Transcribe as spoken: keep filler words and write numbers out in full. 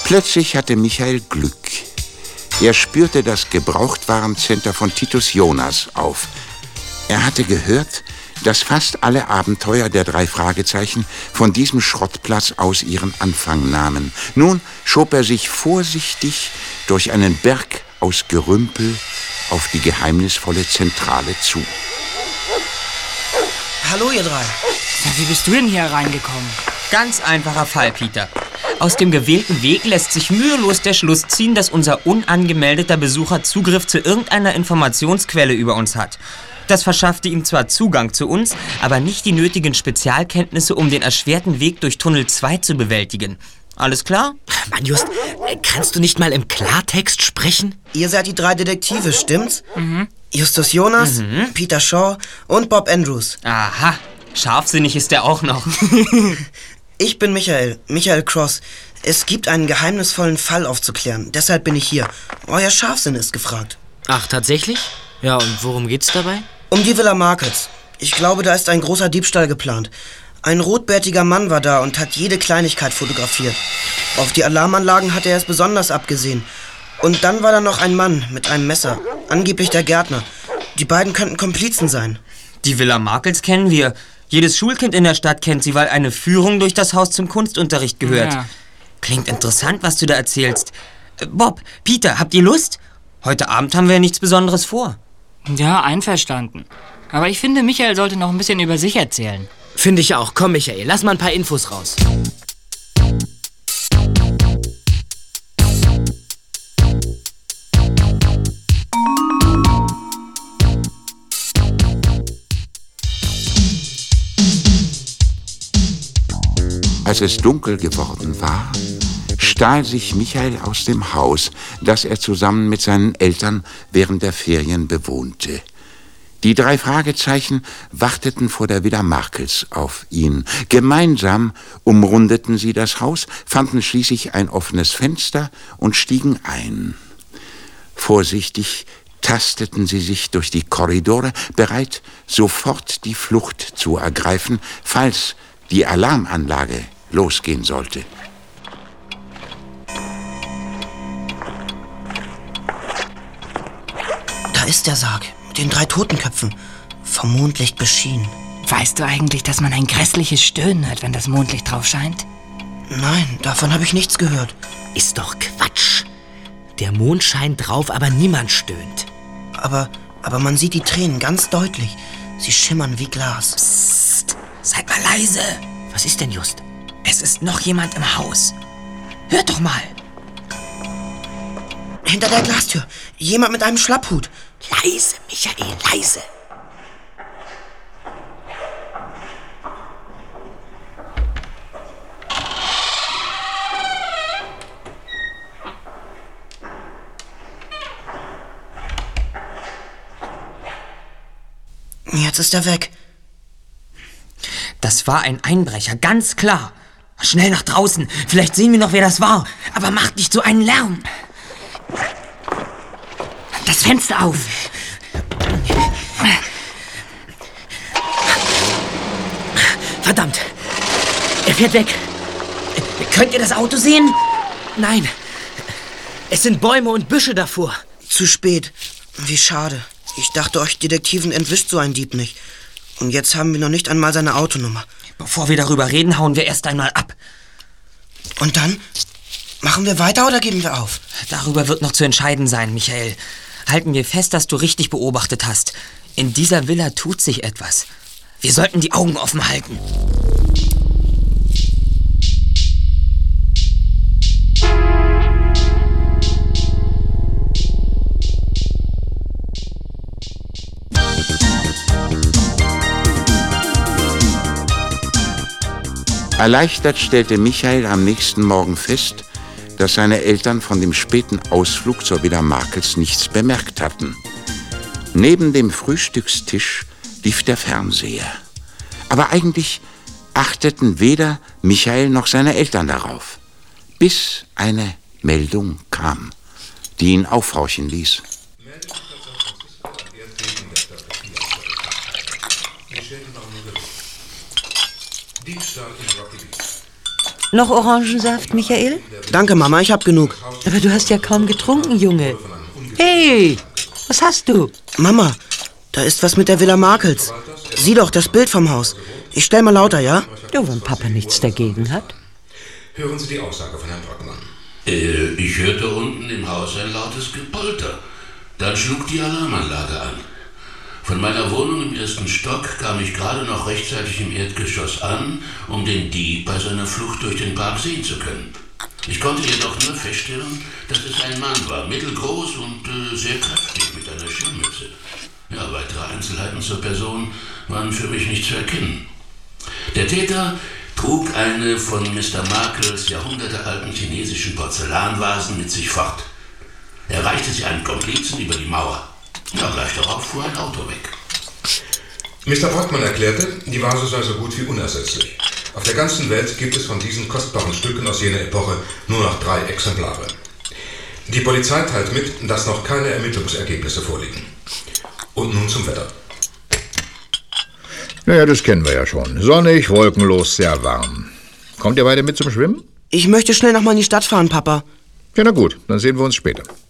Plötzlich hatte Michael Glück. Er spürte das Gebrauchtwarencenter von Titus Jonas auf. Er hatte gehört, dass fast alle Abenteuer der drei Fragezeichen von diesem Schrottplatz aus ihren Anfang nahmen. Nun schob er sich vorsichtig durch einen Berg aus Gerümpel auf die geheimnisvolle Zentrale zu. Hallo, ihr drei. Wie bist du denn hier reingekommen? Ganz einfacher Fall, Peter. Aus dem gewählten Weg lässt sich mühelos der Schluss ziehen, dass unser unangemeldeter Besucher Zugriff zu irgendeiner Informationsquelle über uns hat. Das verschaffte ihm zwar Zugang zu uns, aber nicht die nötigen Spezialkenntnisse, um den erschwerten Weg durch Tunnel zwei zu bewältigen. Alles klar? Mann, Just, kannst du nicht mal im Klartext sprechen? Ihr seid die drei Detektive, stimmt's? Mhm. Justus Jonas, mhm. Peter Shaw und Bob Andrews. Aha, scharfsinnig ist er auch noch. Ich bin Michael, Michael Cross. Es gibt einen geheimnisvollen Fall aufzuklären. Deshalb bin ich hier. Euer Scharfsinn ist gefragt. Ach, tatsächlich? Ja, und worum geht's dabei? Um die Villa Markets. Ich glaube, da ist ein großer Diebstahl geplant. Ein rotbärtiger Mann war da und hat jede Kleinigkeit fotografiert. Auf die Alarmanlagen hat er es besonders abgesehen. Und dann war da noch ein Mann mit einem Messer. Angeblich der Gärtner. Die beiden könnten Komplizen sein. Die Villa Markets kennen wir. Jedes Schulkind in der Stadt kennt sie, weil eine Führung durch das Haus zum Kunstunterricht gehört. Ja. Klingt interessant, was du da erzählst. Bob, Peter, habt ihr Lust? Heute Abend haben wir nichts Besonderes vor. Ja, einverstanden. Aber ich finde, Michael sollte noch ein bisschen über sich erzählen. Finde ich auch. Komm, Michael, lass mal ein paar Infos raus. Als es dunkel geworden war, stahl sich Michael aus dem Haus, das er zusammen mit seinen Eltern während der Ferien bewohnte. Die drei Fragezeichen warteten vor der Villa Markets auf ihn. Gemeinsam umrundeten sie das Haus, fanden schließlich ein offenes Fenster und stiegen ein. Vorsichtig tasteten sie sich durch die Korridore, bereit, sofort die Flucht zu ergreifen, falls die Alarmanlage losgehen sollte. Da ist der Sarg mit den drei Totenköpfen, vom Mondlicht beschienen. Weißt du eigentlich, dass man ein grässliches Stöhnen hört, wenn das Mondlicht drauf scheint? Nein, davon habe ich nichts gehört. Ist doch Quatsch. Der Mond scheint drauf, aber niemand stöhnt. Aber, aber man sieht die Tränen ganz deutlich. Sie schimmern wie Glas. Psst, seid mal leise. Was ist denn, Just? Es ist noch jemand im Haus. Hört doch mal. Hinter der Glastür. Jemand mit einem Schlapphut. Leise, Michael, leise. Jetzt ist er weg. Das war ein Einbrecher, ganz klar. Schnell nach draußen. Vielleicht sehen wir noch, wer das war. Aber macht nicht so einen Lärm. Das Fenster auf. Verdammt. Er fährt weg. Könnt ihr das Auto sehen? Nein. Es sind Bäume und Büsche davor. Zu spät. Wie schade. Ich dachte, euch Detektiven entwischt so ein Dieb nicht. Und jetzt haben wir noch nicht einmal seine Autonummer. Bevor wir darüber reden, hauen wir erst einmal ab. Und dann? Machen wir weiter oder geben wir auf? Darüber wird noch zu entscheiden sein, Michael. Halten wir fest, dass du richtig beobachtet hast. In dieser Villa tut sich etwas. Wir sollten die Augen offen halten. Erleichtert stellte Michael am nächsten Morgen fest, dass seine Eltern von dem späten Ausflug zur Villa Markets nichts bemerkt hatten. Neben dem Frühstückstisch lief der Fernseher. Aber eigentlich achteten weder Michael noch seine Eltern darauf, bis eine Meldung kam, die ihn aufhorchen ließ. Diebstahl in Rocky Beach. Noch Orangensaft, Michael? Danke, Mama, ich hab genug. Aber du hast ja kaum getrunken, Junge. Hey, was hast du? Mama, da ist was mit der Villa Markels. Sieh doch, das Bild vom Haus. Ich stell mal lauter, ja? Ja, wenn Papa nichts dagegen hat. Hören Sie die Aussage von Herrn Brockmann. Äh, ich hörte unten im Haus ein lautes Gepolter. Dann schlug die Alarmanlage an. Von meiner Wohnung im ersten Stock kam ich gerade noch rechtzeitig im Erdgeschoss an, um den Dieb bei seiner Flucht durch den Park sehen zu können. Ich konnte jedoch nur feststellen, dass es ein Mann war, mittelgroß und äh, sehr kräftig mit einer Schirmmütze. Ja, weitere Einzelheiten zur Person waren für mich nicht zu erkennen. Der Täter trug eine von Mister Markels jahrhundertealten chinesischen Porzellanvasen mit sich fort. Er reichte sie einem Komplizen über die Mauer. Ja, gleich darauf fuhr ein Auto weg. Mister Brockmann erklärte, die Vase sei so gut wie unersetzlich. Auf der ganzen Welt gibt es von diesen kostbaren Stücken aus jener Epoche nur noch drei Exemplare. Die Polizei teilt mit, dass noch keine Ermittlungsergebnisse vorliegen. Und nun zum Wetter. Naja, das kennen wir ja schon. Sonnig, wolkenlos, sehr warm. Kommt ihr beide mit zum Schwimmen? Ich möchte schnell noch mal in die Stadt fahren, Papa. Ja, na gut, dann sehen wir uns später.